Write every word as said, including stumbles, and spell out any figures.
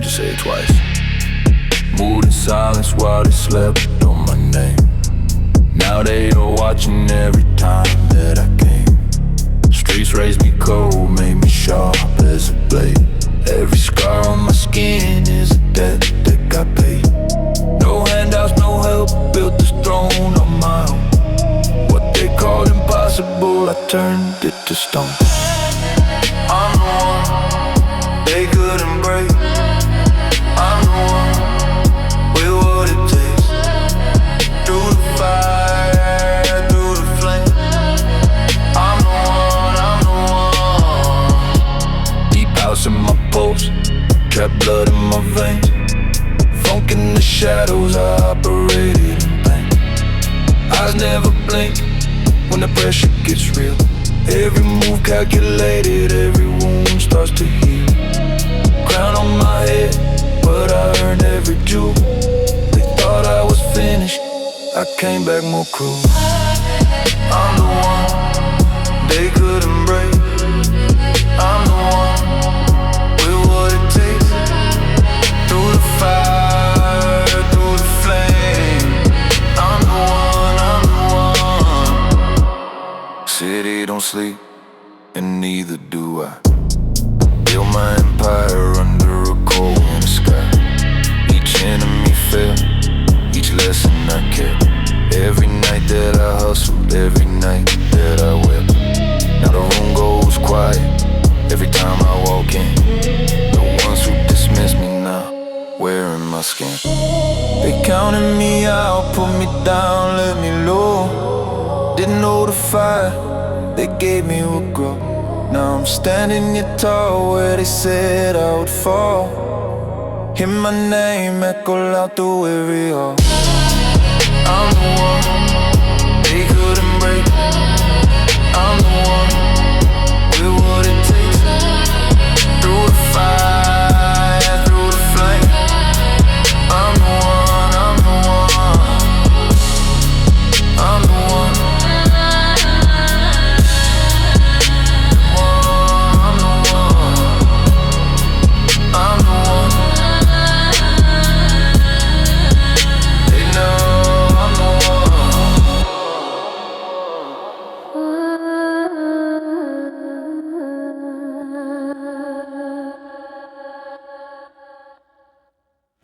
to say it twice. Moved in silence while they slept on my name. Now they are watching every time that I came. Streets raised me cold, made me sharp as a blade. Every scar on my skin is a debt that got paid. No handouts, no help, built this throne on my own. What they called impossible, I turned it to stone. I'm the one they couldn't break. I'm the one with what it takes. Through the fire, through the flame. I'm the one, I'm the one. Deep house in my pulse, trapped blood in my veins. Funk in the shadows, I operated in pain. Eyes never blink when the pressure gets real. Every move calculated, every wound starts to heal. Crown on my head, but I earned every jewel. They thought I was finished, I came back more cruel. I'm the one they couldn't break. I'm the one with what it takes. Through the fire, through the flame. I'm the one, I'm the one. City don't sleep, and neither do I. Build my empire under a cold winter sky. Each enemy fell, each lesson I kept. Every night that I hustled, every night that I wept. Now the room goes quiet every time I walk in. The ones who dismiss me now, wearing my skin. They counted me out, put me down, let me low. Didn't know the fire, they gave me a grow. Now I'm standing here tall where they said I would fall. Hear my name echo loud through every hall. I'm the one they couldn't break. I'm the one